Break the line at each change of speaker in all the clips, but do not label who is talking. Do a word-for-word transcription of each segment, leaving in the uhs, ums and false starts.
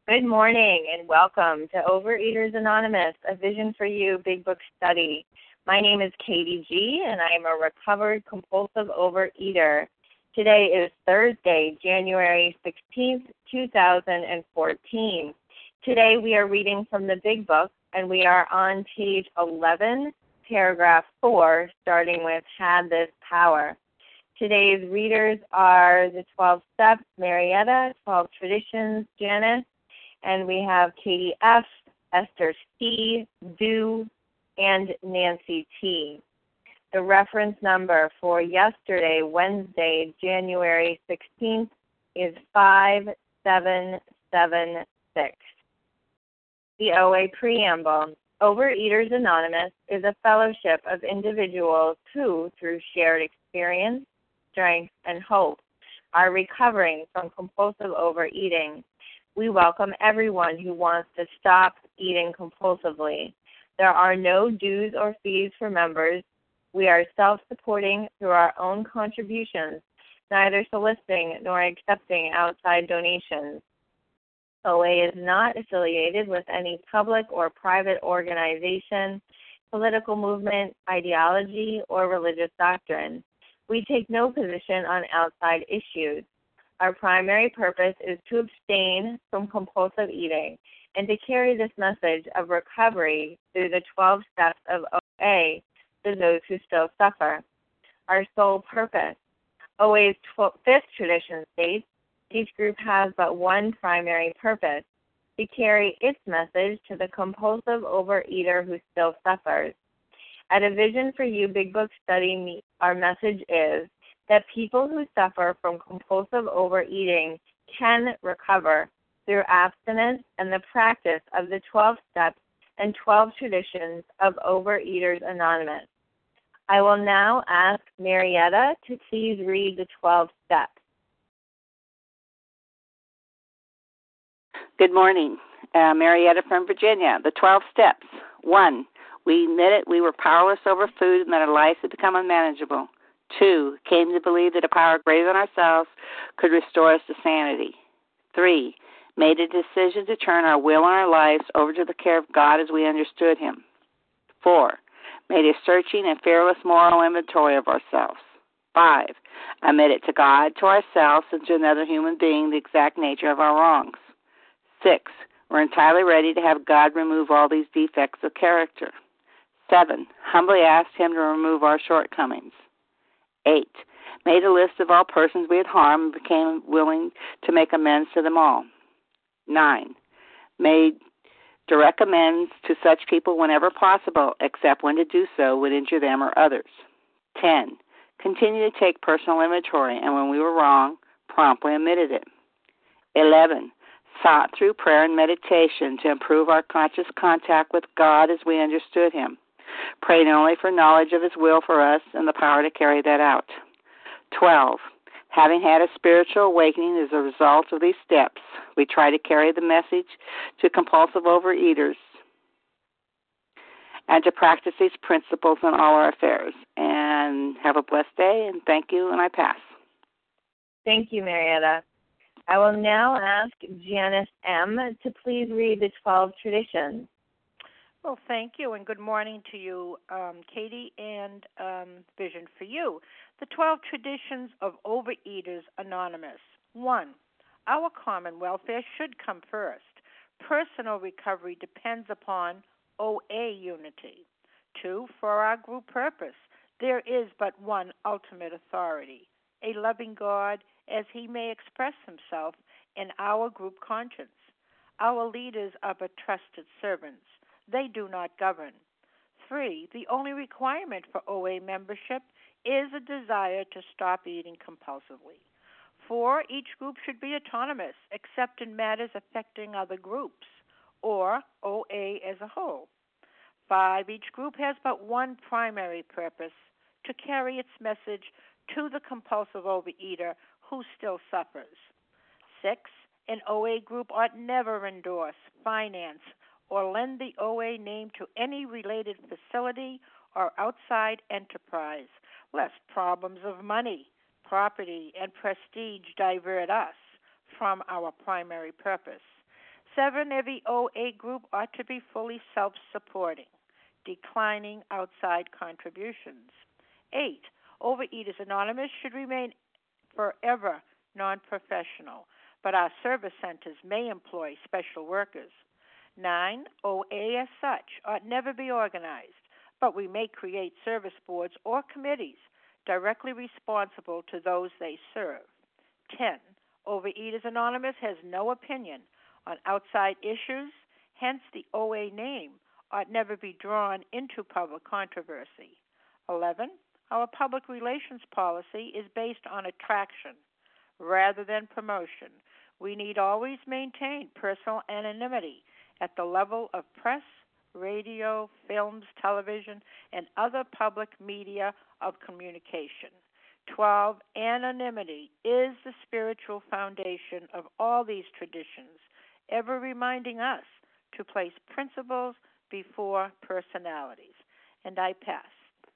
Good morning and welcome to Overeaters Anonymous, a Vision for You Big Book Study. My name is Katie G. and I am a recovered compulsive overeater. Today is Thursday, January sixteenth, two thousand fourteen. Today we are reading from the Big Book and we are on page eleven, paragraph four, starting with Had This Power. Today's readers are the twelve Steps, Marietta, twelve Traditions, Janice, and we have Katie F., Esther C., Du, and Nancy T. The reference number for yesterday, Wednesday, January sixteenth, is five seven seven six. The O A Preamble. Overeaters Anonymous is a fellowship of individuals who, through shared experience, strength, and hope, are recovering from compulsive overeating. We welcome everyone who wants to stop eating compulsively. There are no dues or fees for members. We are self-supporting through our own contributions, neither soliciting nor accepting outside donations. O A is not affiliated with any public or private organization, political movement, ideology, or religious doctrine. We take no position on outside issues. Our primary purpose is to abstain from compulsive eating and to carry this message of recovery through the twelve steps of O A to those who still suffer. Our sole purpose. O A's fifth tradition states each group has but one primary purpose, to carry its message to the compulsive overeater who still suffers. At a Vision for You Big Book Study, our message is that people who suffer from compulsive overeating can recover through abstinence and the practice of the twelve steps and twelve traditions of Overeaters Anonymous. I will now ask Marietta to please read the twelve steps.
Good morning. Uh, Marietta from Virginia. The twelve steps. One, we admitted we were powerless over food and that our lives had become unmanageable. Two, came to believe that a power greater than ourselves could restore us to sanity. Three, made a decision to turn our will and our lives over to the care of God as we understood Him. Four, made a searching and fearless moral inventory of ourselves. Five, admitted to God, to ourselves, and to another human being the exact nature of our wrongs. Six, we're entirely ready to have God remove all these defects of character. Seven, humbly asked Him to remove our shortcomings. Eight, made a list of all persons we had harmed and became willing to make amends to them all. Nine, made direct amends to such people whenever possible, except when to do so would injure them or others. Ten, continue to take personal inventory, and when we were wrong, promptly admitted it. Eleven, sought through prayer and meditation to improve our conscious contact with God as we understood Him. Prayed only for knowledge of His will for us and the power to carry that out. Twelve, having had a spiritual awakening as a result of these steps, we try to carry the message to compulsive overeaters and to practice these principles in all our affairs. And have a blessed day, and thank you, and I pass.
Thank you, Marietta. I will now ask Janice M. to please read the twelve traditions.
Well, thank you, and good morning to you, um, Katie, and um, Vision for You. The twelve Traditions of Overeaters Anonymous. One, our common welfare should come first. Personal recovery depends upon O A unity. Two, for our group purpose, there is but one ultimate authority, a loving God as He may express Himself in our group conscience. Our leaders are but trusted servants. They do not govern. Three, the only requirement for O A membership is a desire to stop eating compulsively. Four, each group should be autonomous, except in matters affecting other groups, or O A as a whole. Five, each group has but one primary purpose, to carry its message to the compulsive overeater who still suffers. Six, an O A group ought never endorse, finance, or lend the O A name to any related facility or outside enterprise, lest problems of money, property, and prestige divert us from our primary purpose. Seven, every O A group ought to be fully self-supporting, declining outside contributions. Eight, Overeaters Anonymous should remain forever non-professional, but our service centers may employ special workers. Nine, O A as such ought never be organized, but we may create service boards or committees directly responsible to those they serve. Ten, Overeaters Anonymous has no opinion on outside issues, hence the O A name ought never be drawn into public controversy. Eleven, our public relations policy is based on attraction rather than promotion. We need always maintain personal anonymity at the level of press, radio, films, television, and other public media of communication. Twelve, anonymity is the spiritual foundation of all these traditions, ever reminding us to place principles before personalities. And I pass.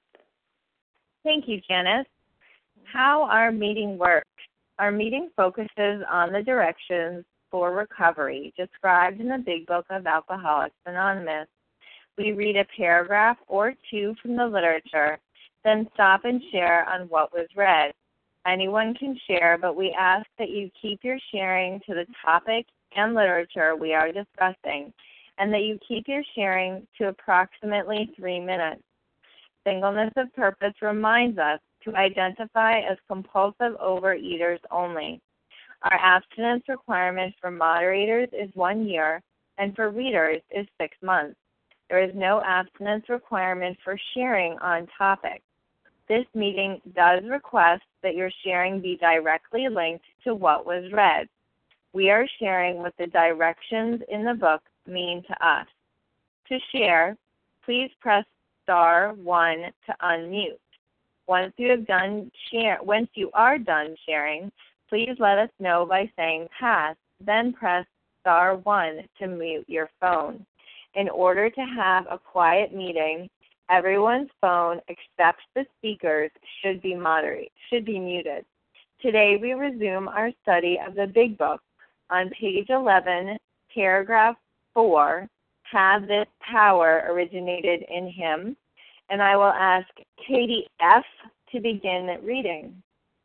Thank you, Janice. How our meeting works. Our meeting focuses on the directions for recovery described in the Big Book of Alcoholics Anonymous. We read a paragraph or two from the literature, then stop and share on what was read. Anyone can share, but we ask that you keep your sharing to the topic and literature we are discussing, and that you keep your sharing to approximately three minutes. Singleness of purpose reminds us to identify as compulsive overeaters only. Our abstinence requirement for moderators is one year, and for readers is six months. There is no abstinence requirement for sharing on topic. This meeting does request that your sharing be directly linked to what was read. We are sharing what the directions in the book mean to us. To share, please press star one to unmute. Once you have done share, once you are done sharing, please let us know by saying pass, then press star one to mute your phone. In order to have a quiet meeting, everyone's phone except the speakers should be moderate, should be muted. Today we resume our study of the Big Book on page eleven, paragraph four, have this power originated in him, and I will ask Katie F. to begin reading.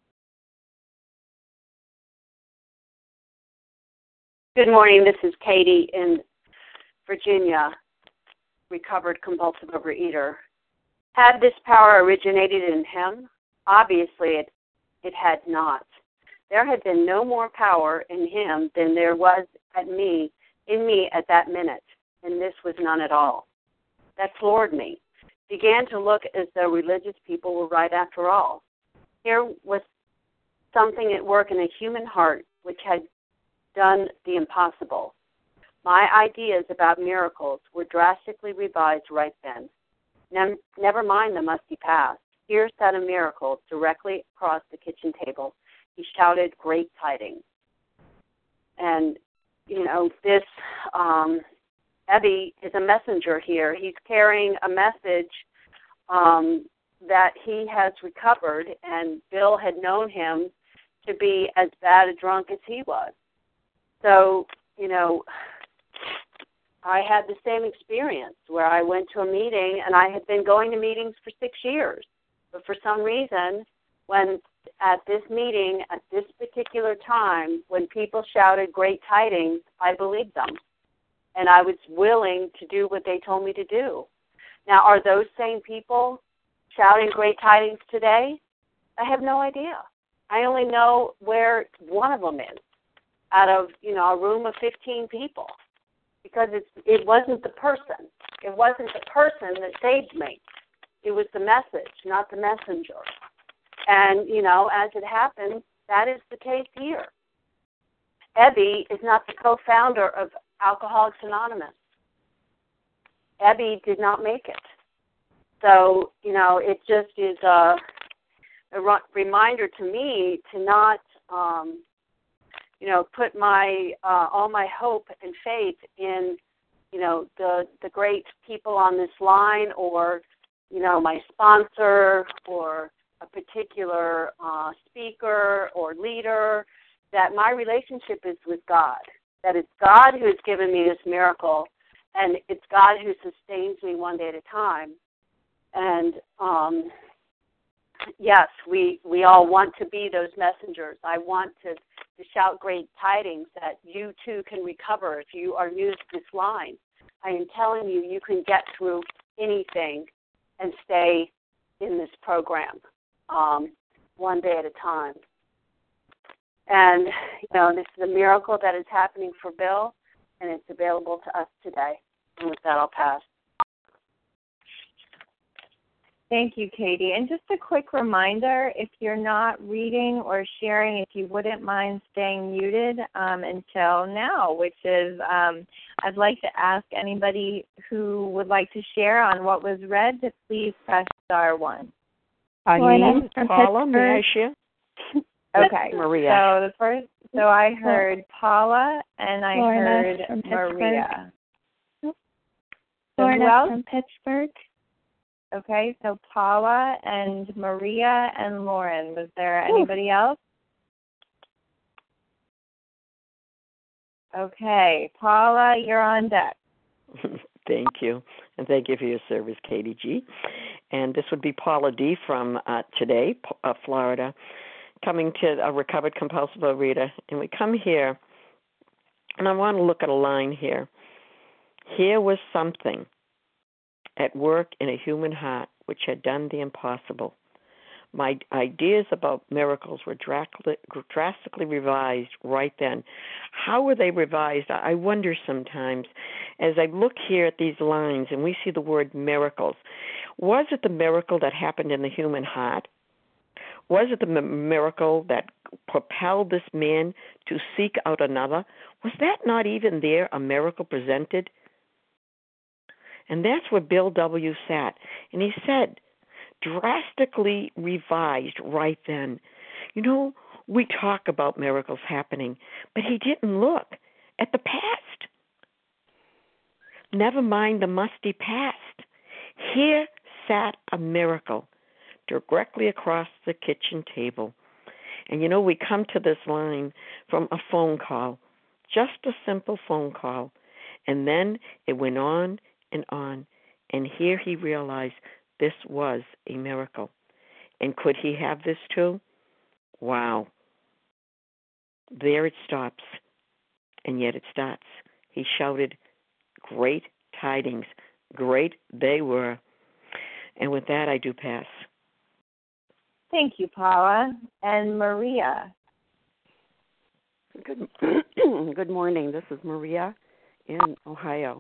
Good morning. This is Katie in Virginia, recovered compulsive overeater. Had this power originated in him? Obviously, it, it had not. There had been no more power in him than there was at me, in me at that minute, and this was none at all. That floored me. Began to look as though religious people were right after all. Here was something at work in a human heart which had done the impossible. My ideas about miracles were drastically revised right then. Ne- never mind the musty past. Here sat a miracle directly across the kitchen table. He shouted, "Great tidings." And, you know, this, um, Ebby is a messenger here. He's carrying a message um, that he has recovered, and Bill had known him to be as bad a drunk as he was. So, you know, I had the same experience where I went to a meeting, and I had been going to meetings for six years. But for some reason, when at this meeting, at this particular time, when people shouted great tidings, I believed them. And I was willing to do what they told me to do. Now, are those same people shouting great tidings today? I have no idea. I only know where one of them is out of, you know, a room of fifteen people. Because it's, it wasn't the person. It wasn't the person that saved me. It was the message, not the messenger. And, you know, as it happens, that is the case here. Ebby is not the co-founder of Alcoholics Anonymous. Ebby did not make it. So, you know, it just is a, a re- reminder to me to not, um, you know, put my uh, all my hope and faith in, you know, the the great people on this line, or, you know, my sponsor, or a particular uh, speaker or leader. That my relationship is with God. that it's God who has given me this miracle, and it's God who sustains me one day at a time. And um, yes, we we all want to be those messengers. I want to, to shout great tidings that you too can recover if you are new to this line. I am telling you, you can get through anything and stay in this program um, one day at a time. And, you know, this is a miracle that is happening for Bill, and it's available to us today. And with that, I'll pass.
Thank you, Katie. And just a quick reminder, if you're not reading or sharing, if you wouldn't mind staying muted um, until now, which is um, I'd like to ask anybody who would like to share on what was read to please press star one.
Eileen, Paula, may I share?
Okay.
Maria.
So the first, so I heard Paula and I
Lorna
heard
from
Maria.
Pittsburgh.
So who
Lorna
else?
from Pittsburgh.
Okay, so Paula and Maria and Lauren. Was there anybody else? Okay, Paula, you're on deck.
Thank you. And thank you for your service, Katie G. And this would be Paula D. from uh, today, uh, Florida, coming to a recovered compulsive overeater. And we come here, and I want to look at a line here. Here was something at work in a human heart which had done the impossible. My ideas about miracles were drastically revised right then. How were they revised? I wonder sometimes as I look here at these lines and we see the word miracles. Was it the miracle that happened in the human heart? Was it the miracle that propelled this man to seek out another? Was that not even there a miracle presented? And that's where Bill W. sat. And he said, drastically revised right then. You know, we talk about miracles happening, but he didn't look at the past. Never mind the musty past. Here sat a miracle directly across the kitchen table. And you know, we come to this line from a phone call, just a simple phone call. And then it went on and on, and here he realized this was a miracle. And could he have this too? Wow. There it stops, and yet it starts. He shouted, great tidings. Great they were. And with that, I do pass.
Thank you, Paula. And Maria.
Good, good morning. This is Maria in Ohio.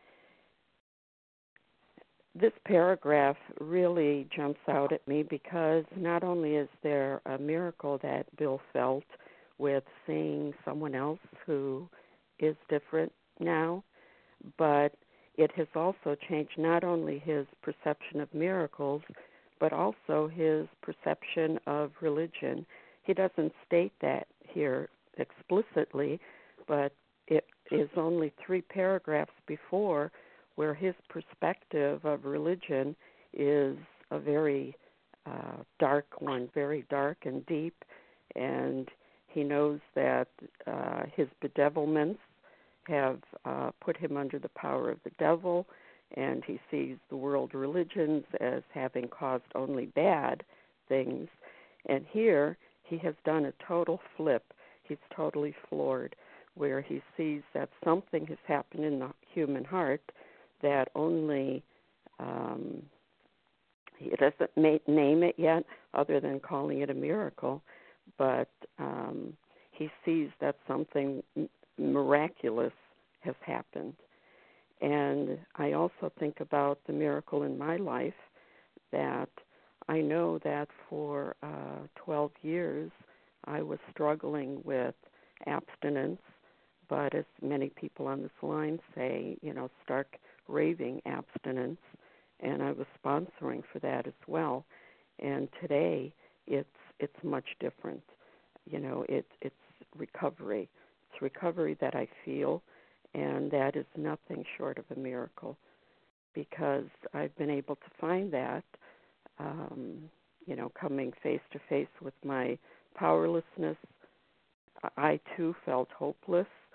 This paragraph really jumps out at me because not only is there a miracle that Bill felt with seeing someone else who is different now, but it has also changed not only his perception of miracles, but also his perception of religion. He doesn't state that here explicitly, but it is only three paragraphs before where his perspective of religion is a very uh, dark one, very dark and deep, and he knows that uh, his bedevilments have uh, put him under the power of the devil, and he sees the world religions as having caused only bad things. And here he has done a total flip. He's totally floored, where he sees that something has happened in the human heart that only, um, he doesn't ma- name it yet other than calling it a miracle, but um, he sees that something m- miraculous has happened. And I also think about the miracle in my life that I know that for uh, twelve years I was struggling with abstinence, but as many people on this line say, you know, stark raving abstinence, and I was sponsoring for that as well. And today it's it's much different. You know, it, it's recovery. It's recovery that I feel, and that is nothing short of a miracle, because I've been able to find that, um, you know, coming face to face with my powerlessness. I too felt hopeless,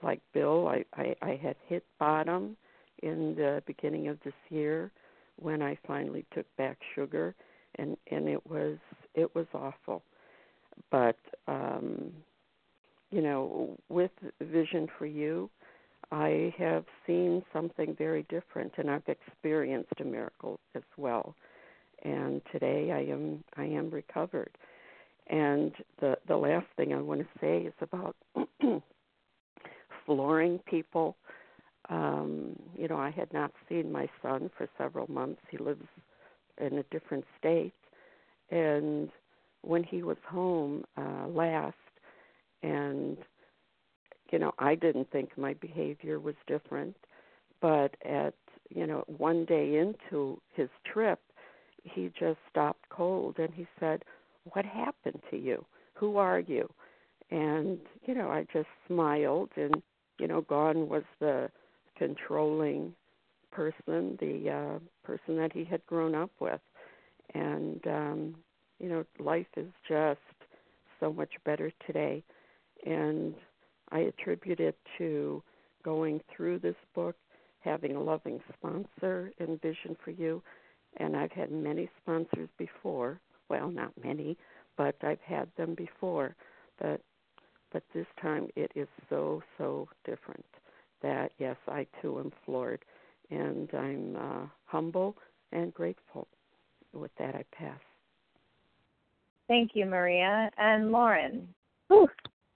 like Bill, I, I, I had hit bottom in the beginning of this year when I finally took back sugar, and, and it was it was awful. But um, you know, with Vision for You, I have seen something very different, and I've experienced a miracle as well. And today I am I am recovered. And the the last thing I want to say is about flooring people. Um, you know, I had not seen my son for several months. He lives in a different state. And when he was home uh, last, and, you know, I didn't think my behavior was different. But at, you know, one day into his trip, he just stopped cold and he said, "What happened to you? Who are you?" And, you know, I just smiled, and, you know, gone was the controlling person, the uh, person that he had grown up with. And, um, you know, life is just so much better today. And I attribute it to going through this book, having a loving sponsor in Vision for You. And I've had many sponsors before. Well, not many, but I've had them before. But but this time it is so, so different that, yes, I too am floored. And I'm uh, humble and grateful. With that, I pass.
Thank you, Maria. And Lauren.
Ooh.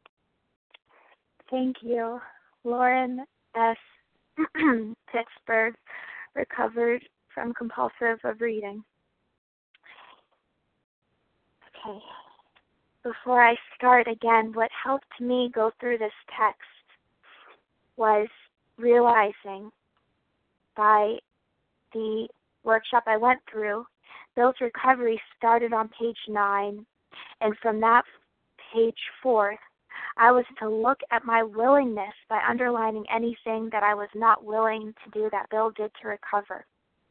Thank you. Lauren S. Pittsburgh, recovered from compulsive overeating. Okay. Before I start again, what helped me go through this text was realizing by the workshop I went through, Bill's recovery started on page nine, and from that page forth, I was to look at my willingness by underlining anything that I was not willing to do that Bill did to recover.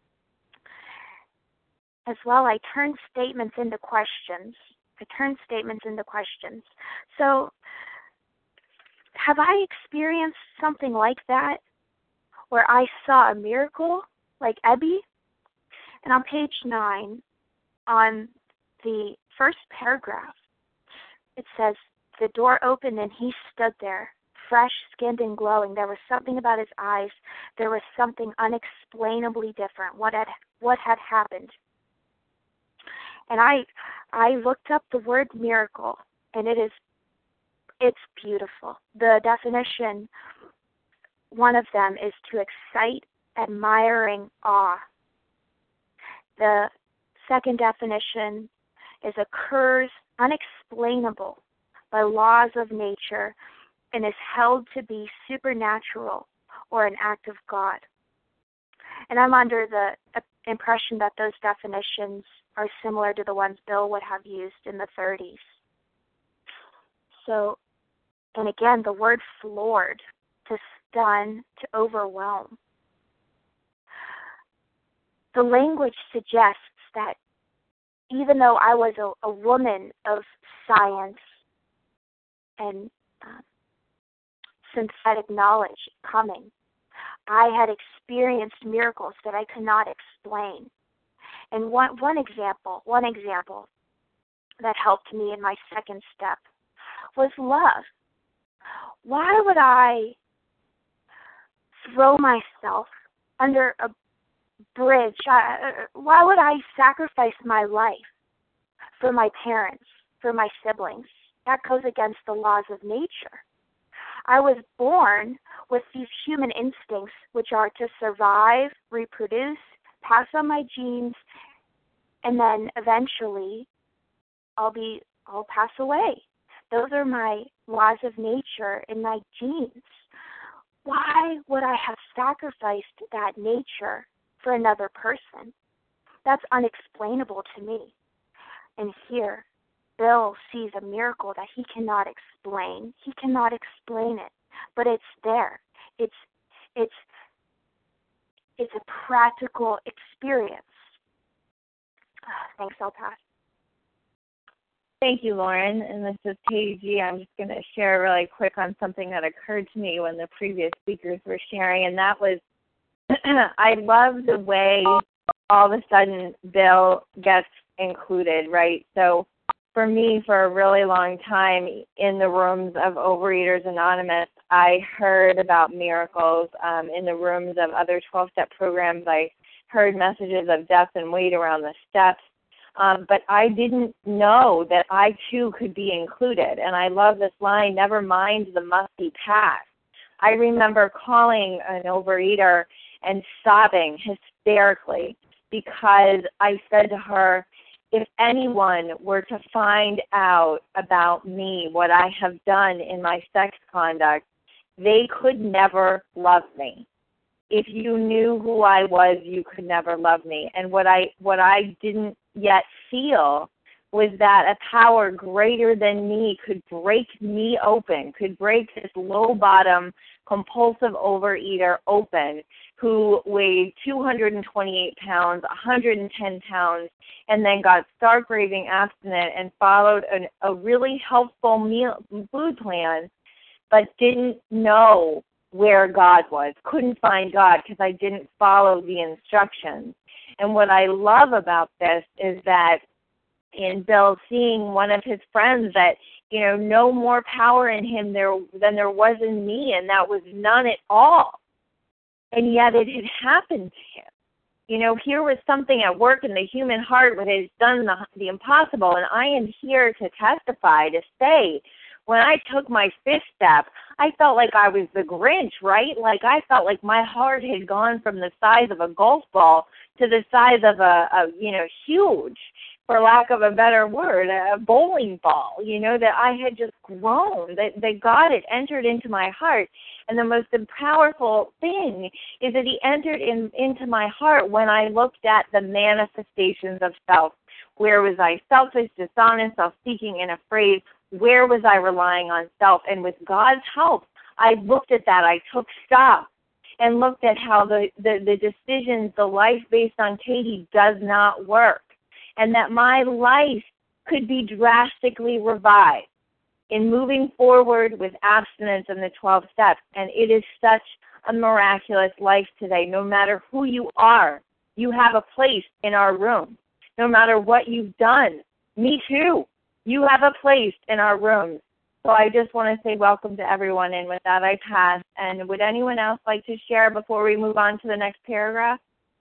As well, I turned statements into questions. I turned statements into questions. So, have I experienced something like that, where I saw a miracle, like Ebby? And on page nine, on the first paragraph, it says, "The door opened and he stood there, fresh-skinned and glowing. There was something about his eyes. There was something unexplainably different. What had what had happened?" And I I looked up the word miracle, and it is it's beautiful. The definition, one of them is to excite admiring awe. The second definition is occurs unexplainable by laws of nature and is held to be supernatural or an act of God. And I'm under the impression that those definitions are similar to the ones Bill would have used in the thirties. So, and again, the word floored, to stun, to overwhelm. The language suggests that even though I was a, a woman of science and um, synthetic knowledge coming, I had experienced miracles that I could not explain. And one one example, one example that helped me in my second step was love. Why would I throw myself under a bridge? I, why would I sacrifice my life for my parents, for my siblings? That goes against the laws of nature. I was born with these human instincts, which are to survive, reproduce, pass on my genes, and then eventually I'll be I'll pass away. Those are my laws of nature and my genes. Why would I have sacrificed that nature for another person? That's unexplainable to me. And here, Bill sees a miracle that he cannot explain. He cannot explain it, but it's there. It's it's it's a practical experience. Thanks, I'll pass.
Thank you, Lauren. And this is Katie G. I'm just going to share really quick on something that occurred to me when the previous speakers were sharing, and that was I love the way all of a sudden Bill gets included, right? So for me, for a really long time in the rooms of Overeaters Anonymous, I heard about miracles. Um, in the rooms of other twelve-step programs, I heard messages of death and weight around the steps. Um, but I didn't know that I, too, could be included. And I love this line, never mind the musty past. I remember calling an overeater and sobbing hysterically because I said to her, if anyone were to find out about me, what I have done in my sex conduct, they could never love me. If you knew who I was, you could never love me. And what I what I didn't yet feel was that a power greater than me could break me open, could break this low-bottom, compulsive overeater open who weighed two hundred twenty-eight pounds, one hundred ten pounds, and then got stark raving abstinent and followed an, a really helpful meal, food plan, but didn't know where God was, couldn't find God because I didn't follow the instructions. And what I love about this is that in Bill seeing one of his friends that, you know, no more power in him there than there was in me, and that was none at all. And yet it had happened to him. You know, here was something at work in the human heart where it has done the, the impossible, and I am here to testify, to say, when I took my fifth step, I felt like I was the Grinch, right? Like I felt like my heart had gone from the size of a golf ball to the size of a, a you know, huge, for lack of a better word, a bowling ball, you know, that I had just grown, that, that God had entered into my heart. And the most powerful thing is that he entered in, into my heart when I looked at the manifestations of self. Where was I selfish, dishonest, self-seeking, and afraid? Where was I relying on self? And with God's help, I looked at that. I took stock and looked at how the, the, the decisions, the life based on Katie does not work, and that my life could be drastically revived in moving forward with abstinence and the twelve steps. And it is such a miraculous life today. No matter who you are, you have a place in our room. No matter what you've done, me too. You have a place in our rooms. So I just want to say welcome to everyone, and with that I pass. And would anyone else like to share before we move on to the next paragraph?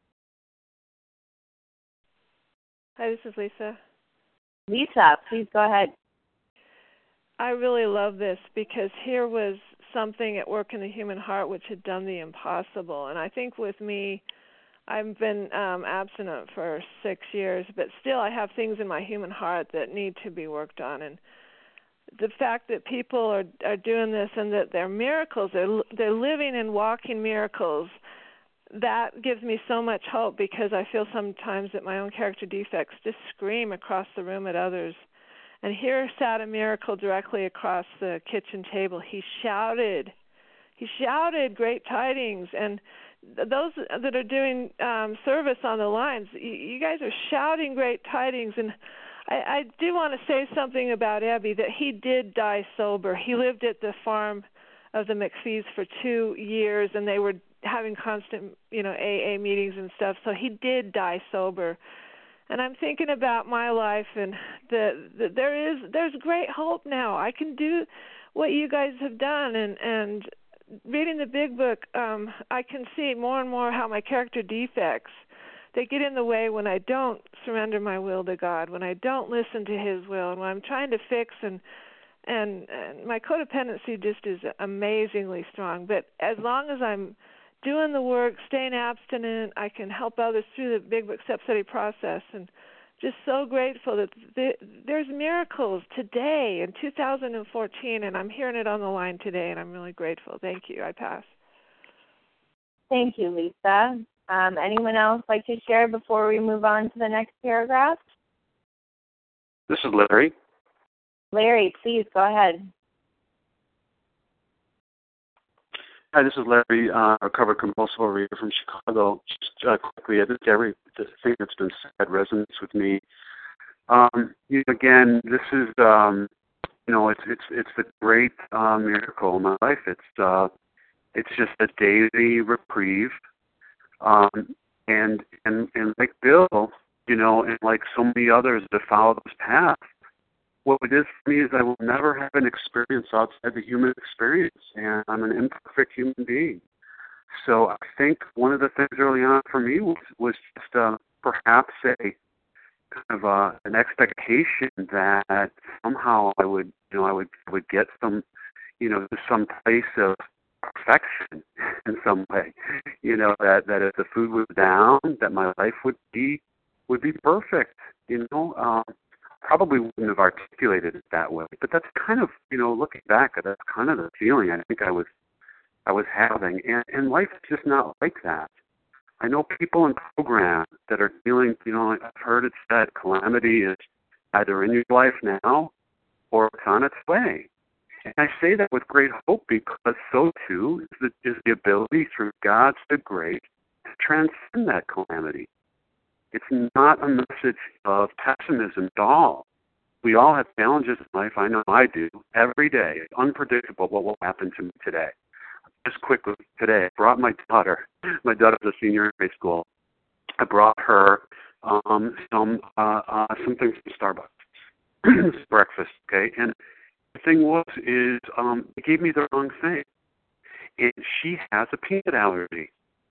Hi, this is Lisa.
Lisa, please go ahead.
I really love this because here was something at work in the human heart which had done the impossible. And I think with me, I've been um, abstinent for six years, but still I have things in my human heart that need to be worked on. And the fact that people are are doing this and that they're miracles, they're, they're living and walking miracles, that gives me so much hope, because I feel sometimes that my own character defects just scream across the room at others. And here sat a miracle directly across the kitchen table. He shouted. He shouted great tidings. And those that are doing um, service on the lines, you, you guys are shouting great tidings. And I, I do want to say something about Ebby, that he did die sober. He lived at the farm of the McPhees for two years, and they were having constant, you know, A A meetings and stuff. So he did die sober. And I'm thinking about my life, and the, the, there is there's great hope now. I can do what you guys have done, and and reading the Big Book, um, I can see more and more how my character defects, they get in the way when I don't surrender my will to God, when I don't listen to His will, and when I'm trying to fix, and and, and my codependency just is amazingly strong. But as long as I'm doing the work, staying abstinent, I can help others through the Big Book Step Study process, and just so grateful that the, there's miracles today in two thousand fourteen, and I'm hearing it on the line today, and I'm really grateful. Thank you. I pass.
Thank you, Lisa. Um, anyone else like to share before we move on to the next paragraph?
This is Larry.
Larry, please go ahead.
Hi, this is Larry, uh, recovered compulsive overeater from Chicago. Just uh, quickly, I think every the thing that's been said resonates with me. Um, you know, again, this is, um, you know, it's it's it's the great uh, miracle in my life. It's uh, it's just a daily reprieve, um, and and and like Bill, you know, and like so many others that follow this path, what it is for me is I will never have an experience outside the human experience, and I'm an imperfect human being. So I think one of the things early on for me was was just uh, perhaps a kind of uh, an expectation that somehow I would, you know, I would would get some, you know, to some place of perfection in some way. You know, that that if the food was down, that my life would be would be perfect. You know, um, probably wouldn't have articulated it that way, but that's kind of, you know, looking back, that's kind of the feeling I think I was I was having, and and life is just not like that. I know people in programs that are feeling, you know, I've heard it said, calamity is either in your life now or it's on its way. And I say that with great hope because so too is the, is the ability through God's good grace to transcend that calamity. It's not a message of pessimism at all. We all have challenges in life. I know I do. Every day. It's unpredictable what will happen to me today. Just quickly today, I brought my daughter. My daughter's a senior in high school. I brought her um, some uh, uh, some things from Starbucks, breakfast. Okay, and the thing was is um, they gave me the wrong thing, and she has a peanut allergy.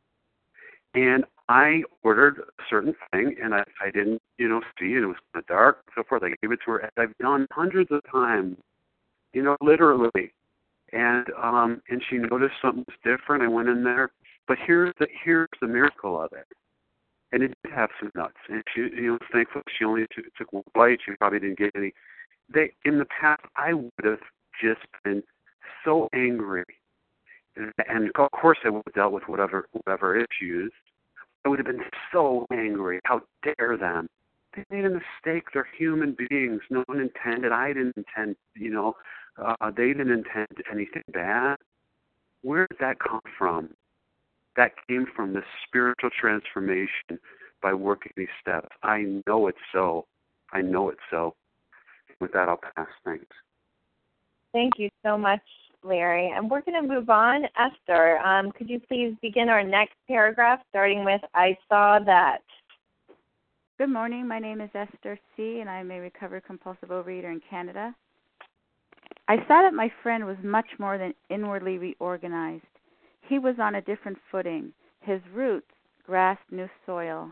And I ordered a certain thing, and I, I didn't, you know, see it. It was kind of dark, and so forth. I gave it to her, as I've done hundreds of times, you know, literally. And um, and she noticed something was different. I went in there, but here's the here's the miracle of it. And it did have some nuts. And she, you know, thankfully she only took, took one bite. She probably didn't get any. They in the past, I would have just been so angry, and of course I would have dealt with whatever whatever issues. I would have been so angry. How dare them? They made a mistake. They're human beings. No one intended. I didn't intend, you know, uh, they didn't intend anything bad. Where did that come from? That came from the spiritual transformation by working these steps. I know it's so. I know it's so. With that, I'll pass. Thanks.
Thank you so much, Larry. And we're going to move on. Esther, um, could you please begin our next paragraph, starting with, I saw that.
Good morning. My name is Esther C., and I'm a recovered compulsive overeater in Canada. I saw that my friend was much more than inwardly reorganized. He was on a different footing. His roots grasped new soil.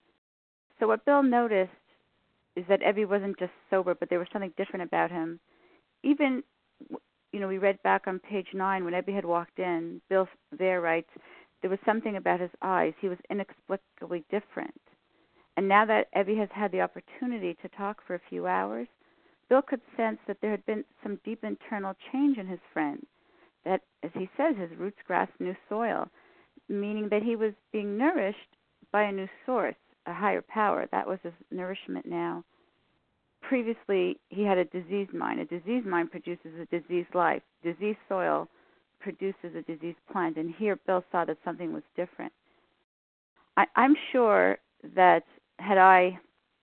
So what Bill noticed is that Ebby wasn't just sober, but there was something different about him. Even, you know, we read back on page nine when Ebby had walked in, Bill there writes, there was something about his eyes. He was inexplicably different. And now that Ebby has had the opportunity to talk for a few hours, Bill could sense that there had been some deep internal change in his friend, that, as he says, his roots grasped new soil, meaning that he was being nourished by a new source, a higher power. That was his nourishment now. Previously, he had a diseased mind. A diseased mind produces a diseased life. Diseased soil produces a diseased plant. And here Bill saw that something was different. I, I'm sure that had I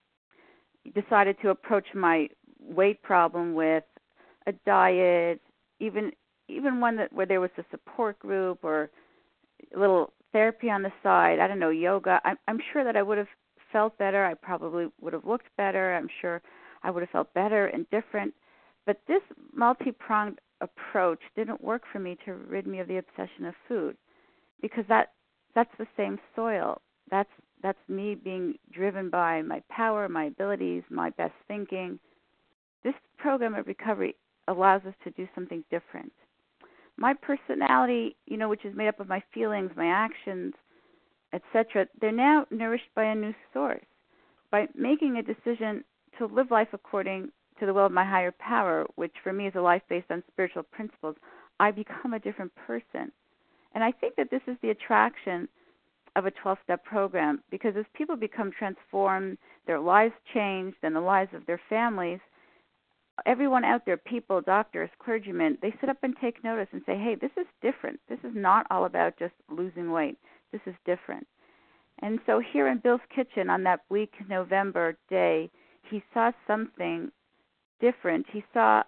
decided to approach my weight problem with a diet, even even one that where there was a support group or a little therapy on the side, I don't know, yoga, I'm, I'm sure that I would have felt better. I probably would have looked better. I'm sure I would have felt better and different. But this multi-pronged approach didn't work for me to rid me of the obsession of food, because that that's the same soil. That's that's me being driven by my power, my abilities, my best thinking. This program of recovery allows us to do something different. My personality, you know, which is made up of my feelings, my actions, et cetera, they're now nourished by a new source. By making a decision to live life according to the will of my higher power, which for me is a life based on spiritual principles, I become a different person. And I think that this is the attraction of a twelve-step program, because as people become transformed, their lives changed, and the lives of their families, everyone out there, people, doctors, clergymen, they sit up and take notice and say, hey, this is different. This is not all about just losing weight. This is different. And so here in Bill's kitchen on that bleak November day, he saw something different. He saw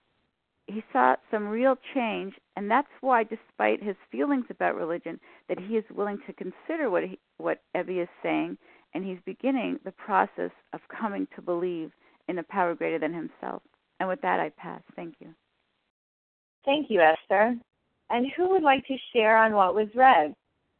he saw some real change, and that's why, despite his feelings about religion, that he is willing to consider what he, what Ebby is saying, and he's beginning the process of coming to believe in a power greater than himself. And with that, I pass. Thank you.
Thank you, Esther. And who would like to share on what was read?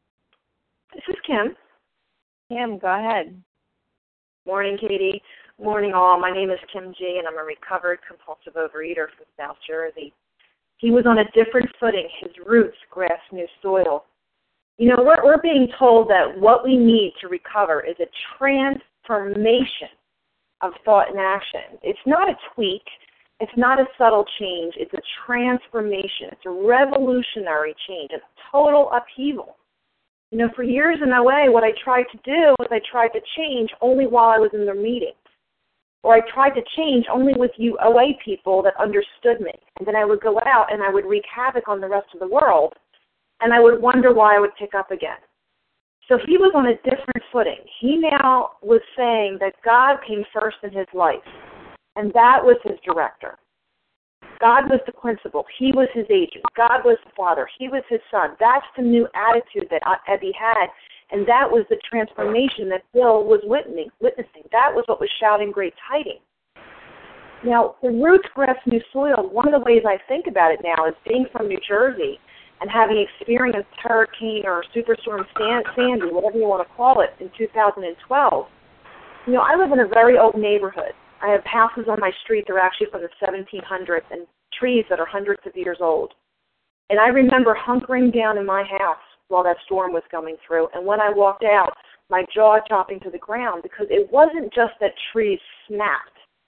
This is Kim.
Kim, go ahead.
Morning, Katie. Morning, all. My name is Kim G., and I'm a recovered compulsive overeater from South Jersey. He was on a different footing. His roots grasped new soil. You know, we're, we're being told that what we need to recover is a transformation of thought and action. It's not a tweak. It's not a subtle change. It's a transformation. It's a revolutionary change, a total upheaval. You know, for years in O A, what I tried to do was I tried to change only while I was in the meetings. Or I tried to change only with you O A people that understood me. And then I would go out and I would wreak havoc on the rest of the world, and I would wonder why I would pick up again. So he was on a different footing. He now was saying that God came first in his life, and that was his director. God was the principal. He was his agent. God was the father. He was his son. That's the new attitude that Ebby had, and that was the transformation that Bill was witnessing. That was what was shouting great tidings. Now, the roots grasp new soil. One of the ways I think about it now is being from New Jersey and having experienced Hurricane or Superstorm Sandy, whatever you want to call it, in two thousand twelve. You know, I live in a very old neighborhood. I have houses on my street that are actually from the seventeen hundreds and trees that are hundreds of years old. And I remember hunkering down in my house while that storm was coming through. And when I walked out, my jaw dropping to the ground, because it wasn't just that trees snapped.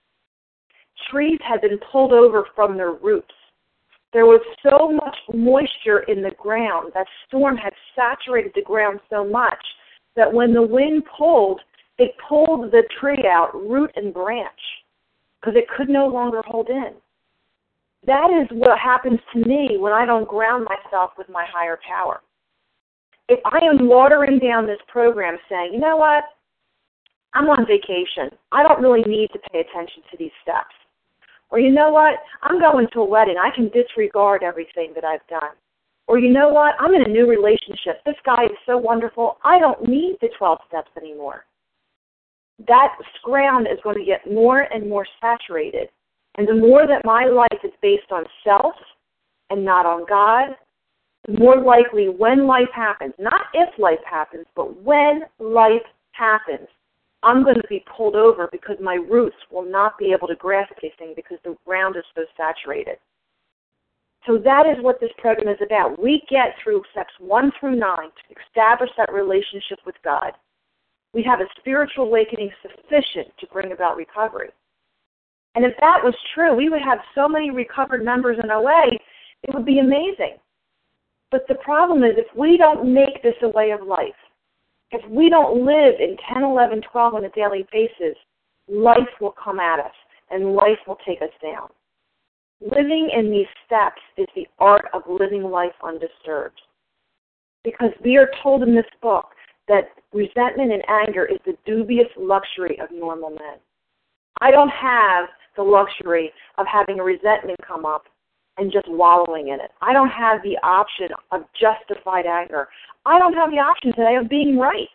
Trees had been pulled over from their roots. There was so much moisture in the ground. That storm had saturated the ground so much that when the wind pulled, it pulled the tree out, root and branch, because it could no longer hold in. That is what happens to me when I don't ground myself with my higher power. If I am watering down this program saying, you know what, I'm on vacation. I don't really need to pay attention to these steps. Or you know what, I'm going to a wedding. I can disregard everything that I've done. Or you know what, I'm in a new relationship. This guy is so wonderful. I don't need the twelve steps anymore. That ground is going to get more and more saturated. And the more that my life is based on self and not on God, the more likely when life happens, not if life happens, but when life happens, I'm going to be pulled over because my roots will not be able to grasp anything because the ground is so saturated. So that is what this program is about. We get through steps one through nine to establish that relationship with God. We have a spiritual awakening sufficient to bring about recovery. And if that was true, we would have so many recovered members in O A, it would be amazing. But the problem is if we don't make this a way of life, if we don't live in ten, eleven, twelve on a daily basis, life will come at us and life will take us down. Living in these steps is the art of living life undisturbed. Because we are told in this book that resentment and anger is the dubious luxury of normal men. I don't have the luxury of having a resentment come up and just wallowing in it. I don't have the option of justified anger. I don't have the option today of being right.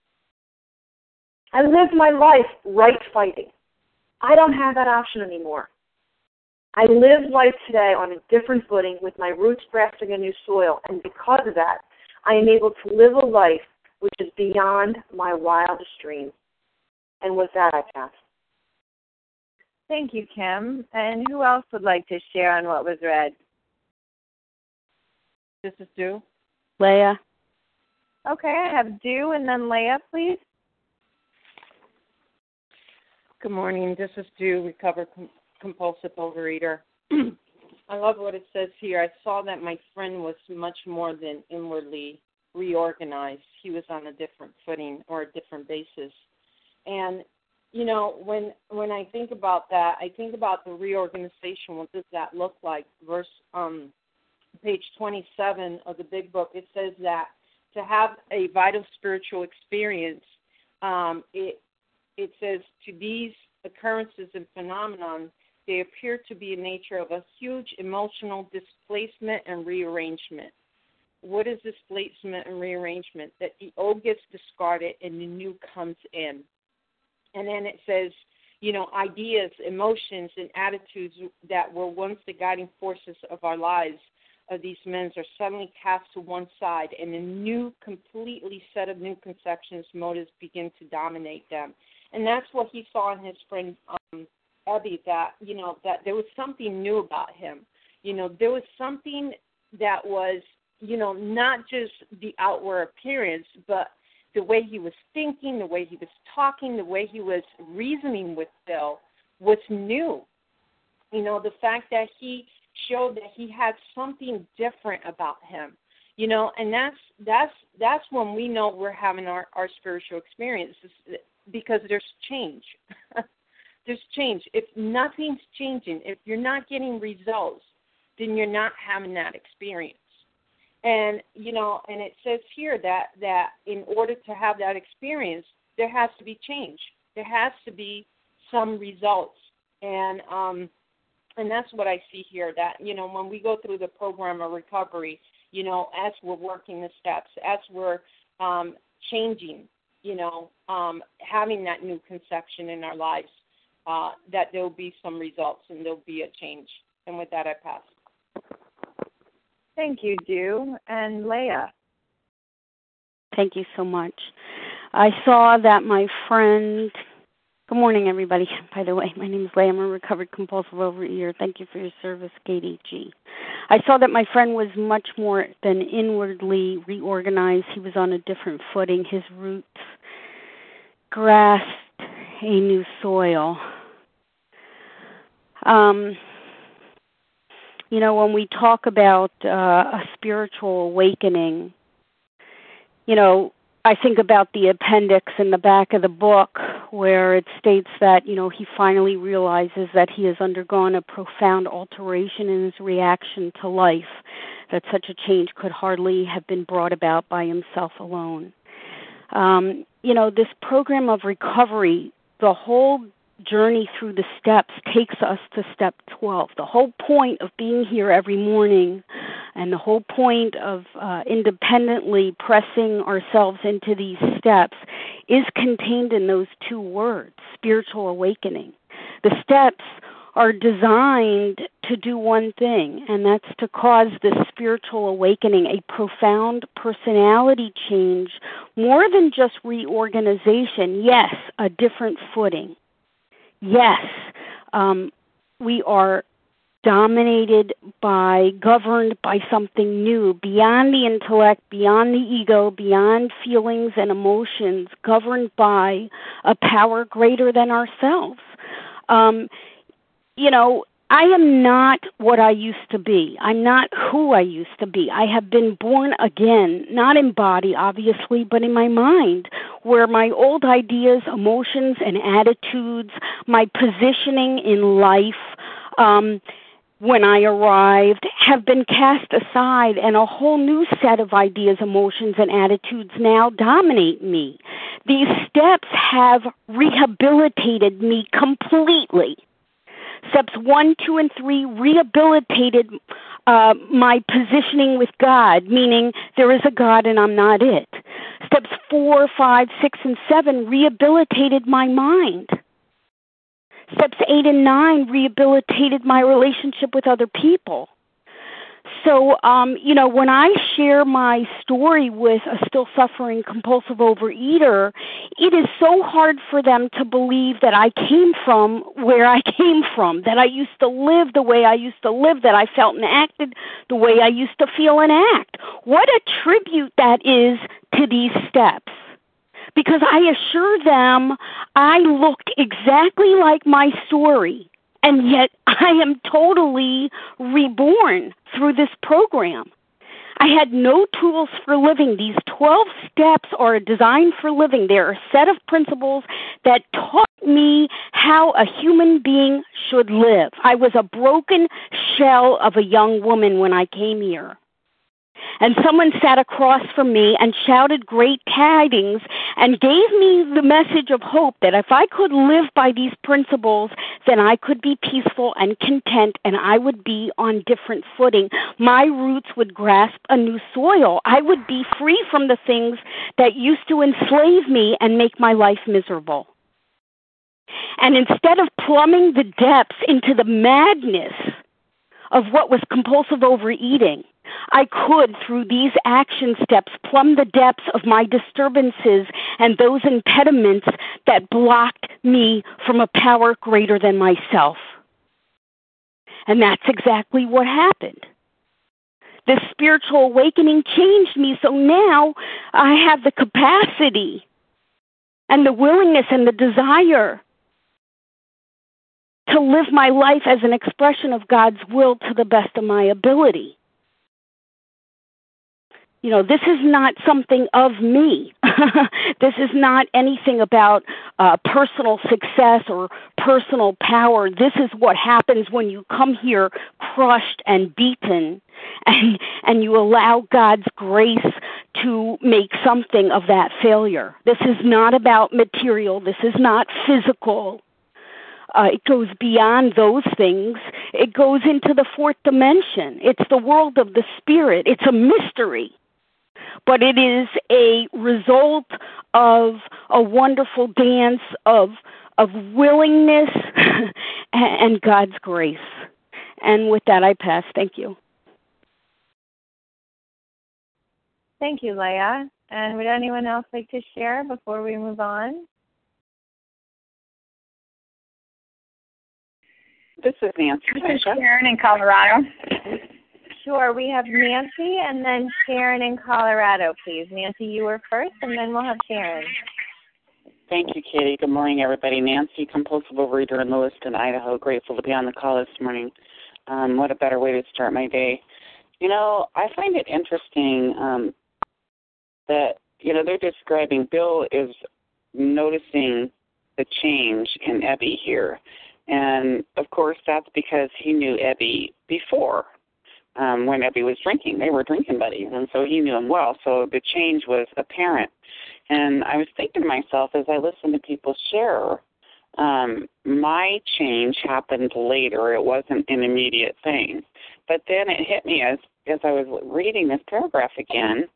I lived my life right fighting. I don't have that option anymore. I live life today on a different footing with my roots grasping a new soil, and because of that, I am able to live a life which is beyond my wildest dreams. And with that, I pass.
Thank you, Kim. And who else would like to share on what was read?
This is Dew.
Leah.
Okay, I have Dew and then Leah, please.
Good morning. This is Dew, recovered com- compulsive overeater. I love what it says here. I saw that my friend was much more than inwardly reorganized. He was on a different footing or a different basis. And, you know, when when I think about that, I think about the reorganization. What does that look like? Verse um, page twenty-seven of the big book, it says that to have a vital spiritual experience, um, it it says to these occurrences and phenomenon, they appear to be in nature of a huge emotional displacement and rearrangement. What is displacement and rearrangement? That the old gets discarded and the new comes in. And then it says, you know, ideas, emotions, and attitudes that were once the guiding forces of our lives of these men are suddenly cast to one side, and a new, completely set of new conceptions, motives begin to dominate them. And that's what he saw in his friend um, Ebby, that, you know, that there was something new about him. You know, there was something that was, you know, not just the outward appearance, but the way he was thinking, the way he was talking, the way he was reasoning with Bill was new. You know, the fact that he showed that he had something different about him, you know, and that's that's that's when we know we're having our, our spiritual experiences, because there's change. There's change. If nothing's changing, if you're not getting results, then you're not having that experience. And, you know, and it says here that, that in order to have that experience, there has to be change. There has to be some results. And um, and that's what I see here, that, you know, when we go through the program of recovery, you know, as we're working the steps, as we're um, changing, you know, um, having that new conception in our lives, uh, that there will be some results and there will be a change. And with that, I pass.
Thank you, Dew. And Leah.
Thank you so much. I saw that my friend, good morning, everybody. By the way, my name is Leah. I'm a recovered compulsive overeater. Thank you for your service, K D G. I saw that my friend was much more than inwardly reorganized. He was on a different footing. His roots grasped a new soil. Um, you know, when we talk about uh, a spiritual awakening, you know, I think about the appendix in the back of the book where it states that, you know, he finally realizes that he has undergone a profound alteration in his reaction to life, that such a change could hardly have been brought about by himself alone. Um, you know, this program of recovery, the whole journey through the steps takes us to step twelve. The whole point of being here every morning and the whole point of uh, independently pressing ourselves into these steps is contained in those two words, spiritual awakening. The steps are designed to do one thing, and that's to cause this spiritual awakening, a profound personality change, more than just reorganization. Yes, a different footing. Yes, um, we are dominated by, governed by something new, beyond the intellect, beyond the ego, beyond feelings and emotions, governed by a power greater than ourselves. Um, you know, I am not what I used to be. I'm not who I used to be. I have been born again, not in body, obviously, but in my mind, where my old ideas, emotions, and attitudes, my positioning in life, um, when I arrived, have been cast aside, and a whole new set of ideas, emotions, and attitudes now dominate me. These steps have rehabilitated me completely. Steps one, two, and three rehabilitated uh, my positioning with God, meaning there is a God and I'm not it. Steps four, five, six, and seven rehabilitated my mind. Steps eight and nine rehabilitated my relationship with other people. So, um, you know, when I share my story with a still suffering compulsive overeater, it is so hard for them to believe that I came from where I came from, that I used to live the way I used to live, that I felt and acted the way I used to feel and act. What a tribute that is to these steps. Because I assure them I looked exactly like my story, and yet I am totally reborn through this program. I had no tools for living. These twelve steps are designed for living. They're a set of principles that taught me how a human being should live. I was a broken shell of a young woman when I came here. And someone sat across from me and shouted great tidings and gave me the message of hope that if I could live by these principles, then I could be peaceful and content, and I would be on different footing. My roots would grasp a new soil. I would be free from the things that used to enslave me and make my life miserable. And instead of plumbing the depths into the madness of what was compulsive overeating, I could, through these action steps, plumb the depths of my disturbances and those impediments that blocked me from a power greater than myself. And that's exactly what happened. This spiritual awakening changed me, so now I have the capacity and the willingness and the desire to live my life as an expression of God's will to the best of my ability. You know, this is not something of me. This is not anything about uh, personal success or personal power. This is what happens when you come here crushed and beaten and, and you allow God's grace to make something of that failure. This is not about material. This is not physical. Uh, it goes beyond those things. It goes into the fourth dimension. It's the world of the spirit. It's a mystery. But it is a result of a wonderful dance of of willingness and God's grace. And with that, I pass. Thank you.
Thank you, Leah. And would anyone else like to share before we move on?
This is Nancy.
This is Sharon in Colorado. Sure, we have Nancy and then Sharon in Colorado, please. Nancy, you were first, and then we'll have Sharon.
Thank you, Katie. Good morning, everybody. Nancy, compulsive overeater in Lewiston, Idaho. Grateful to be on the call this morning. Um, what a better way to start my day. You know, I find it interesting um, that, you know, they're describing, Bill is noticing the change in Ebby here. And, of course, that's because he knew Ebby before. Um, when Ebby was drinking. They were drinking buddies, and so he knew him well. So the change was apparent. And I was thinking to myself as I listened to people share, um, my change happened later. It wasn't an immediate thing. But then it hit me as, as I was reading this paragraph again.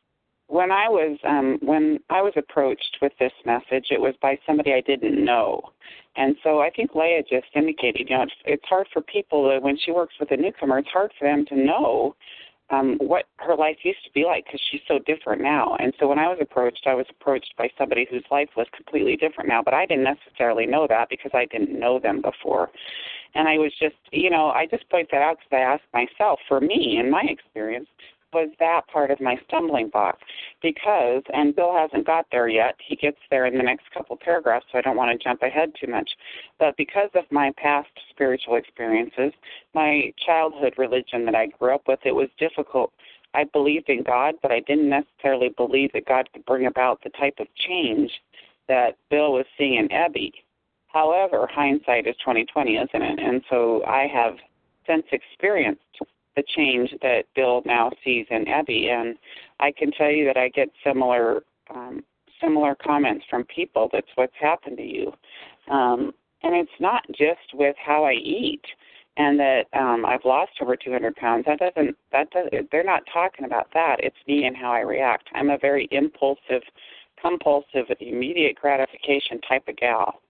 When I was um, when I was approached with this message, it was by somebody I didn't know. And so I think Leah just indicated, you know, it's, it's hard for people, to, when she works with a newcomer, it's hard for them to know um, what her life used to be like because she's so different now. And so when I was approached, I was approached by somebody whose life was completely different now, but I didn't necessarily know that because I didn't know them before. And I was just, you know, I just point that out because I asked myself, for me, in my experience, was that part of my stumbling block? Because, and Bill hasn't got there yet, he gets there in the next couple paragraphs, so I don't want to jump ahead too much, but because of my past spiritual experiences, my childhood religion that I grew up with, it was difficult. I believed in God, but I didn't necessarily believe that God could bring about the type of change that Bill was seeing in Ebby. However, hindsight is twenty twenty, isn't it? And so I have since experienced the change that Bill now sees in Ebby, and I can tell you that I get similar um, similar comments from people. That's what's happened to you, um, and it's not just with how I eat, and that um, I've lost over two hundred pounds. That doesn't that does they're not talking about that. It's me and how I react. I'm a very impulsive, compulsive, immediate gratification type of gal,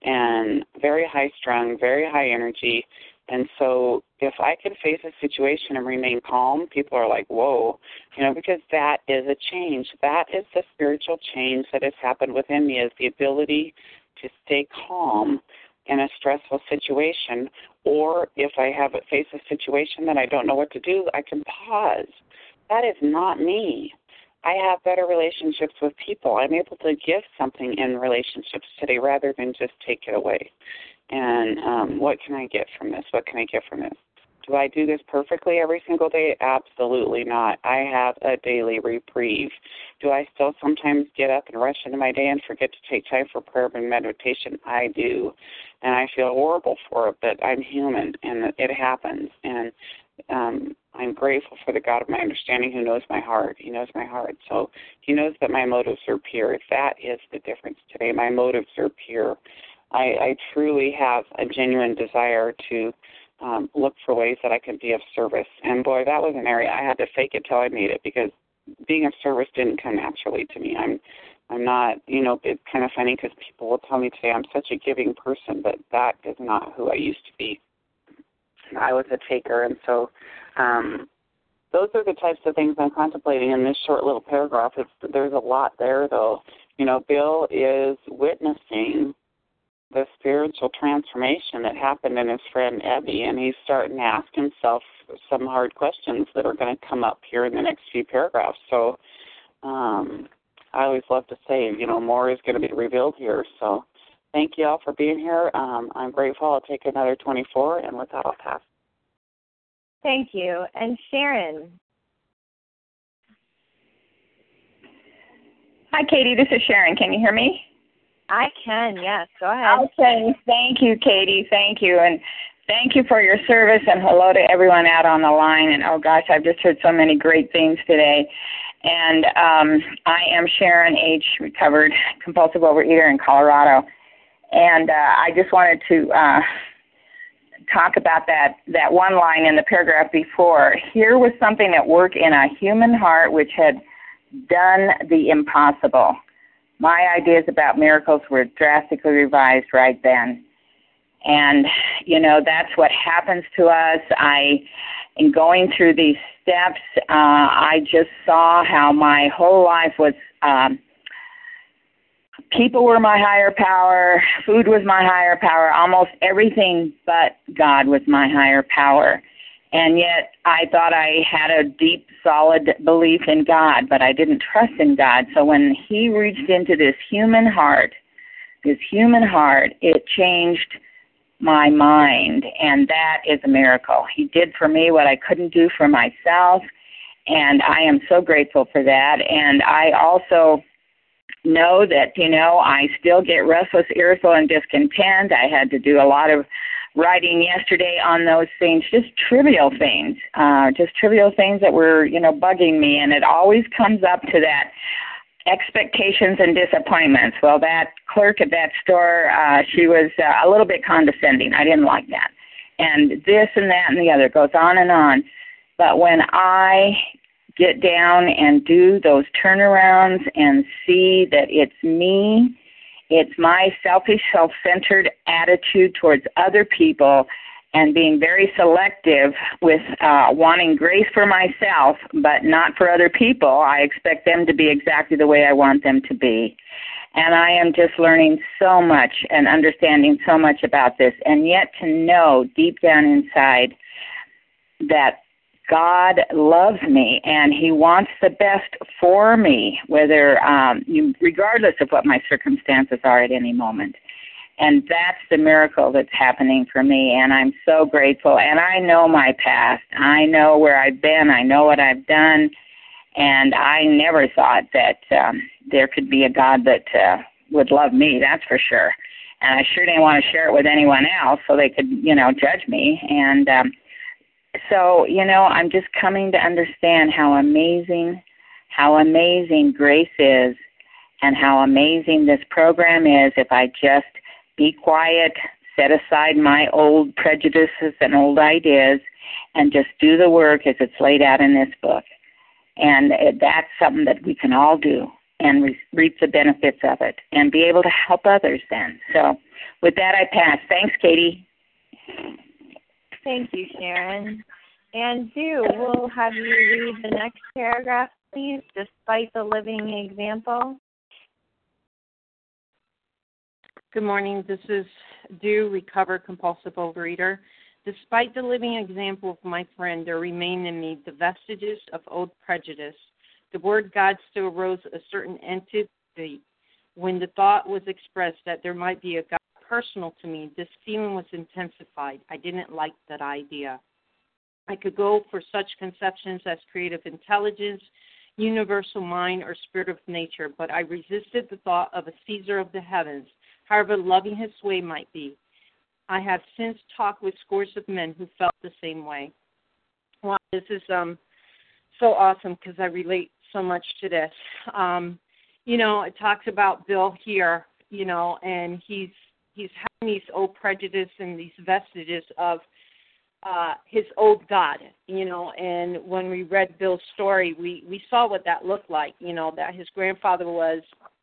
and very high strung, very high energy. And so if I can face a situation and remain calm, people are like, whoa, you know, because that is a change. That is the spiritual change that has happened within me, is the ability to stay calm in a stressful situation. Or if I have face a situation that I don't know what to do, I can pause. That is not me. I have better relationships with people. I'm able to give something in relationships today rather than just take it away. And um, what can I get from this? What can I get from this? Do I do this perfectly every single day? Absolutely not. I have a daily reprieve. Do I still sometimes get up and rush into my day and forget to take time for prayer and meditation? I do. And I feel horrible for it, but I'm human, and it happens. And um, I'm grateful for the God of my understanding who knows my heart. He knows my heart. So he knows that my motives are pure. That is the difference today. My motives are pure. I, I truly have a genuine desire to um, look for ways that I can be of service. And, boy, that was an area I had to fake it till I made it, because being of service didn't come naturally to me. I'm I'm not, you know, it's kind of funny because people will tell me today I'm such a giving person, but that is not who I used to be. I was a taker, and so um, those are the types of things I'm contemplating in this short little paragraph. It's, there's a lot there, though. You know, Bill is witnessing the spiritual transformation that happened in his friend Ebby, and he's starting to ask himself some hard questions that are going to come up here in the next few paragraphs. So um, I always love to say, you know, more is going to be revealed here. So thank you all for being here. Um, I'm grateful. I'll take another twenty-four, and with that, I'll pass.
Thank you. And Sharon.
Hi, Katie. This is Sharon. Can you hear me?
I can, yes. Go ahead.
Okay. Thank you, Katie. Thank you. And thank you for your service, and hello to everyone out on the line. And, oh, gosh, I've just heard so many great things today. And um, I am Sharon H., recovered compulsive overeater in Colorado. And uh, I just wanted to uh, talk about that, that one line in the paragraph before. Here was something at work in a human heart which had done the impossible. My ideas about miracles were drastically revised right then. And, you know, that's what happens to us. I, in going through these steps, uh, I just saw how my whole life was, um, people were my higher power, food was my higher power, almost everything but God was my higher power. And yet I thought I had a deep, solid belief in God, but I didn't trust in God. So when he reached into this human heart, this human heart, it changed my mind, and that is a miracle. He did for me what I couldn't do for myself, and I am so grateful for that. And I also know that, you know, I still get restless, irritable, and discontent. I had to do a lot of writing yesterday on those things, just trivial things, uh, just trivial things that were, you know, bugging me. And it always comes up to that expectations and disappointments. Well, that clerk at that store, uh, she was uh, a little bit condescending. I didn't like that. And this and that and the other goes on and on. But when I get down and do those turnarounds and see that it's me, it's my selfish, self-centered attitude towards other people and being very selective with uh, wanting grace for myself, but not for other people. I expect them to be exactly the way I want them to be. And I am just learning so much and understanding so much about this, and yet to know deep down inside that God loves me and he wants the best for me, whether um, you, regardless of what my circumstances are at any moment. And that's the miracle that's happening for me, and I'm so grateful. And I know my past. I know where I've been. I know what I've done. And I never thought that um, there could be a God that uh, would love me, that's for sure. And I sure didn't want to share it with anyone else so they could, you know, judge me. And um, so, you know, I'm just coming to understand how amazing, how amazing grace is, and how amazing this program is if I just be quiet, set aside my old prejudices and old ideas, and just do the work as it's laid out in this book. And that's something that we can all do and re- reap the benefits of it and be able to help others then. So with that, I pass. Thanks, Katie.
Thank you, Sharon. And Sue, we'll have you read the next paragraph, please, despite the living example.
Good morning. This is Dew, recovered compulsive overeater. Despite the living example of my friend, there remain in me the vestiges of old prejudice. The word God still arose a certain entity. When the thought was expressed that there might be a God personal to me, this feeling was intensified. I didn't like that idea. I could go for such conceptions as creative intelligence, universal mind, or spirit of nature, but I resisted the thought of a Caesar of the heavens, however loving his way might be. I have since talked with scores of men who felt the same way. Wow, this is um so awesome because I relate so much to this. Um, you know, it talks about Bill here, you know, and he's he's having these old prejudices and these vestiges of uh, his old God, you know, and when we read Bill's story, we, we saw what that looked like, you know, that his grandfather was,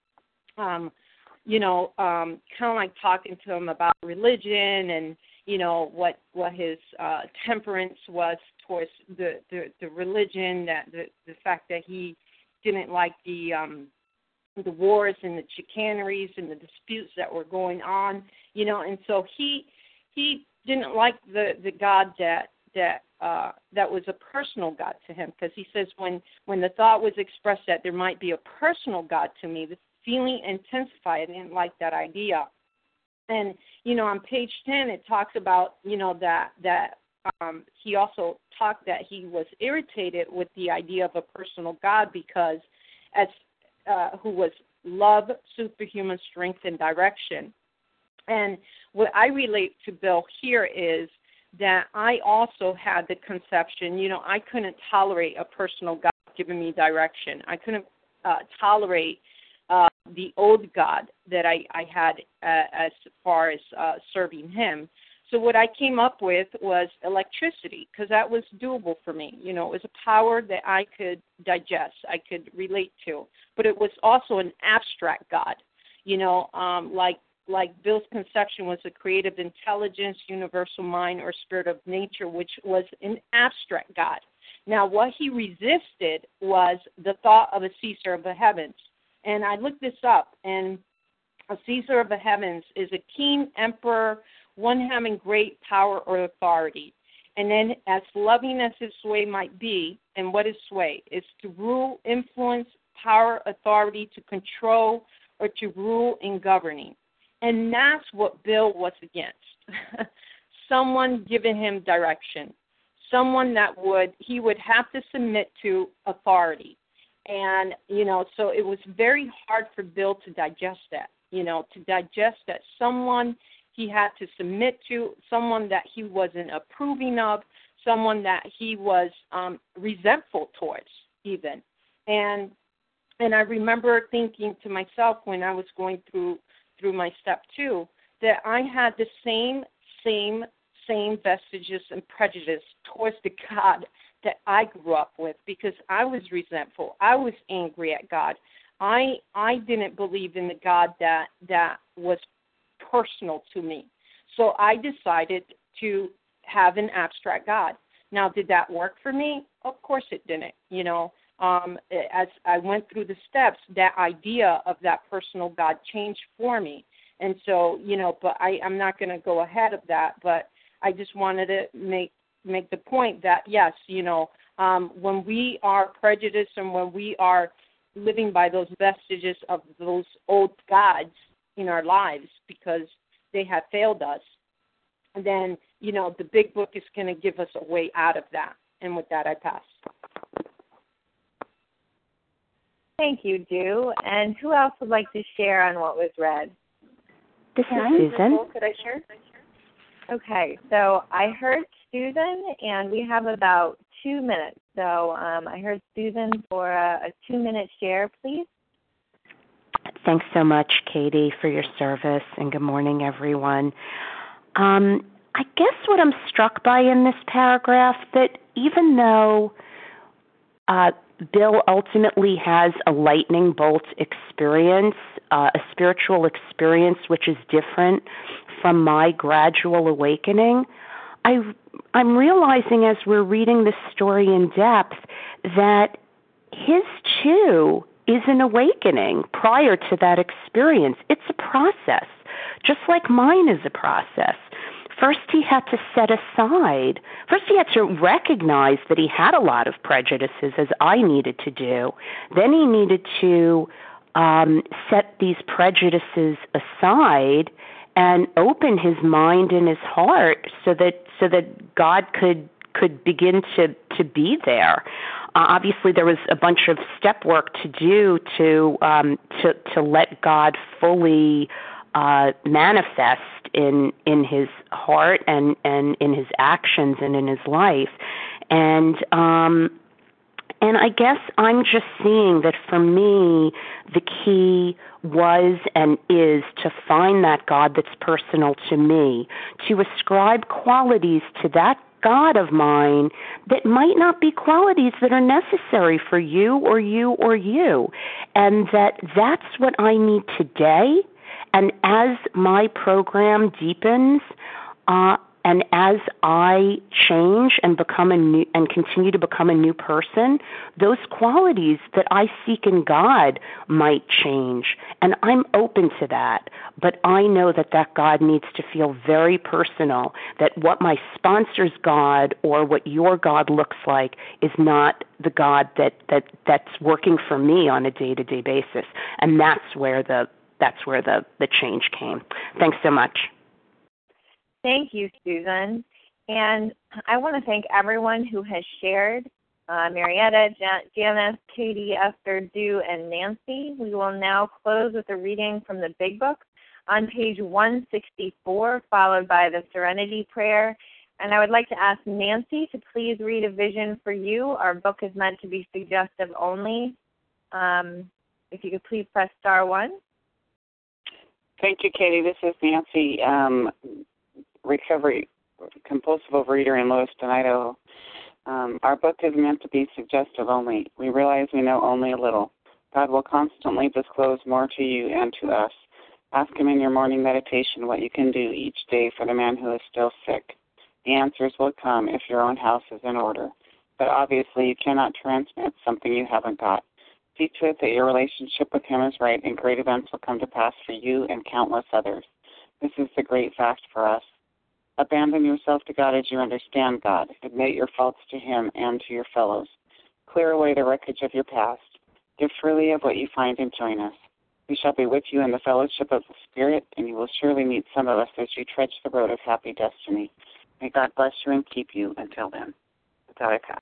um, you know, um, kind of like talking to him about religion and, you know, what what his uh, temperance was towards the, the, the religion, that the, the fact that he didn't like the um, the wars and the chicaneries and the disputes that were going on, you know, and so he he didn't like the, the God that that uh, that was a personal God to him, because he says when when the thought was expressed that there might be a personal God to me, the feeling intensified. I didn't like that idea. And, you know, on page ten, it talks about, you know, that that um, he also talked that he was irritated with the idea of a personal God because as uh, who was love, superhuman strength, and direction. And what I relate to Bill here is that I also had the conception, you know, I couldn't tolerate a personal God giving me direction. I couldn't uh, tolerate Uh, the old God that I, I had uh, as far as uh, serving him. So what I came up with was electricity, because that was doable for me. You know, it was a power that I could digest, I could relate to. But it was also an abstract God, you know, um, like like Bill's conception was a creative intelligence, universal mind, or spirit of nature, which was an abstract God. Now, what he resisted was the thought of a Caesar of the heavens. And I looked this up, and a Caesar of the heavens is a king, emperor, one having great power or authority. And then as loving as his sway might be, and what is sway? It's to rule, influence, power, authority, to control, or to rule in governing. And that's what Bill was against. Someone giving him direction. Someone that would, he would have to submit to authority. And, you know, so it was very hard for Bill to digest that, you know, to digest that someone he had to submit to, someone that he wasn't approving of, someone that he was um, resentful towards even. And and I remember thinking to myself when I was going through through my step two that I had the same, same, same vestiges and prejudice towards the God that I grew up with, because I was resentful. I was angry at God. I I didn't believe in the God that that was personal to me. So I decided to have an abstract God. Now, did that work for me? Of course it didn't. You know, um, as I went through the steps, that idea of that personal God changed for me. And so, you know, but I, I'm not going to go ahead of that, but I just wanted to make make the point that, yes, you know, um, when we are prejudiced and when we are living by those vestiges of those old gods in our lives because they have failed us, then, you know, the big book is going to give us a way out of that. And with that, I pass.
Thank you, Ju. And who else would like to share on what was read?
This is Susan.
Nicole, could I share? Okay, so I heard Susan, and we have about two minutes. So um, I heard Susan for a, a two-minute share, please.
Thanks so much, Katie, for your service, and good morning, everyone. Um, I guess what I'm struck by in this paragraph, that even though uh, Bill ultimately has a lightning bolt experience, uh, a spiritual experience which is different from my gradual awakening, I, I'm realizing as we're reading this story in depth that his too is an awakening prior to that experience. It's a process, just like mine is a process. First, he had to set aside, first he had to recognize that he had a lot of prejudices, as I needed to do. Then he needed to um, set these prejudices aside and open his mind and his heart so that so that God could could begin to, to be there. Uh, obviously, there was a bunch of step work to do to um, to to let God fully uh, manifest in in his heart and, and in his actions and in his life. And um, and I guess I'm just seeing that for me, the key was and is to find that God that's personal to me, to ascribe qualities to that God of mine that might not be qualities that are necessary for you or you or you. And that that's what I need today. And as my program deepens, uh, and as I change and become a new and continue to become a new person, those qualities that I seek in God might change. And I'm open to that. But I know that that God needs to feel very personal, that what my sponsor's God or what your God looks like is not the God that, that that's working for me on a day-to-day basis. And that's where the that's where the, the change came. Thanks so much.
Thank you, Susan. And I want to thank everyone who has shared, uh, Marietta, Jan- Janice, Katie, Esther, Dew, and Nancy. We will now close with a reading from the Big Book on page one sixty-four, followed by the Serenity Prayer. And I would like to ask Nancy to please read A Vision for You. Our book is meant to be suggestive only. Um, if you could please press star one.
Thank you, Katie. This is Nancy. Um, recovery compulsive overeater in Lewiston, Idaho. Um, our book is meant to be suggestive only. We realize we know only a little. God will constantly disclose more to you and to us. Ask Him in your morning meditation what you can do each day for the man who is still sick. The answers will come if your own house is in order. But obviously you cannot transmit something you haven't got. See to it that your relationship with Him is right, and great events will come to pass for you and countless others. This is the great fact for us. Abandon yourself to God as you understand God. Admit your faults to Him and to your fellows. Clear away the wreckage of your past. Give freely of what you find and join us. We shall be with you in the fellowship of the Spirit, and you will surely meet some of us as you trudge the road of happy destiny. May God bless you and keep you until then. With that I pass.